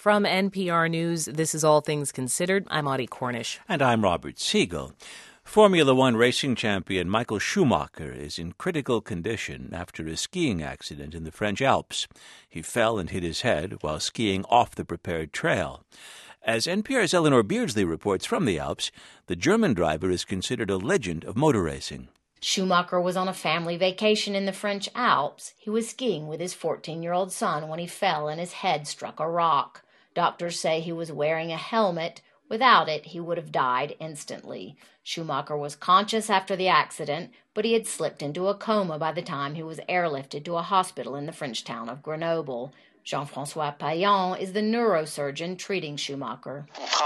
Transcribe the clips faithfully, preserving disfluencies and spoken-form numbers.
From N P R News, this is All Things Considered. I'm Audie Cornish. And I'm Robert Siegel. Formula One racing champion Michael Schumacher is in critical condition after a skiing accident in the French Alps. He fell and hit his head while skiing off the prepared trail. As N P R's Eleanor Beardsley reports from the Alps, the German driver is considered a legend of motor racing. Schumacher was on a family vacation in the French Alps. He was skiing with his fourteen-year-old son when he fell and his head struck a rock. Doctors say he was wearing a helmet. Without it, he would have died instantly. Schumacher was conscious after the accident, but he had slipped into a coma by the time he was airlifted to a hospital in the French town of Grenoble. Jean-François Payan is the neurosurgeon treating Schumacher.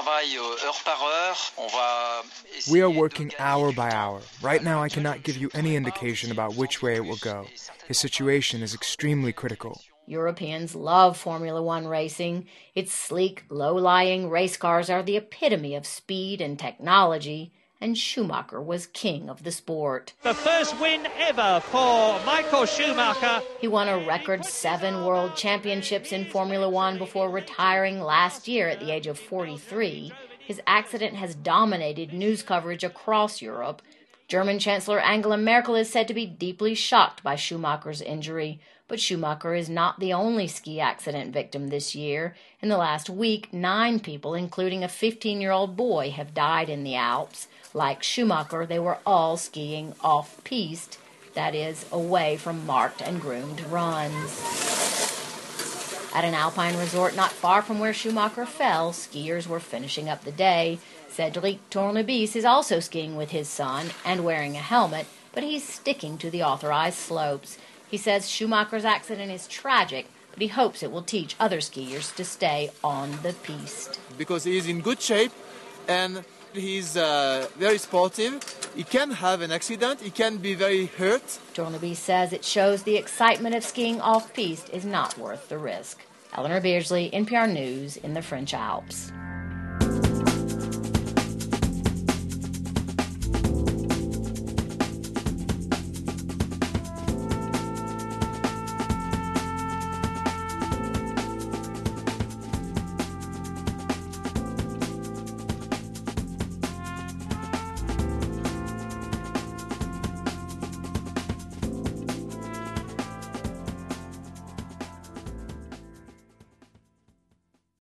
We are working hour by hour. Right now, I cannot give you any indication about which way it will go. His situation is extremely critical. Europeans love Formula One racing. Its sleek, low-lying race cars are the epitome of speed and technology, and Schumacher was king of the sport. The first win ever for Michael Schumacher. He won a record seven world championships in Formula One before retiring last year at the age of forty-three. His accident has dominated news coverage across Europe. German Chancellor Angela Merkel is said to be deeply shocked by Schumacher's injury. But Schumacher is not the only ski accident victim this year. In the last week, nine people, including a fifteen-year-old boy, have died in the Alps. Like Schumacher, they were all skiing off-piste, that is, away from marked and groomed runs. At an alpine resort not far from where Schumacher fell, skiers were finishing up the day. Cédric Tournebis is also skiing with his son and wearing a helmet, but he's sticking to the authorized slopes. He says Schumacher's accident is tragic, but he hopes it will teach other skiers to stay on the piste. Because he's in good shape and he's uh, very sportive. He can have an accident. He can be very hurt. Tournebis says it shows the excitement of skiing off-piste is not worth the risk. Eleanor Beardsley, N P R News in the French Alps.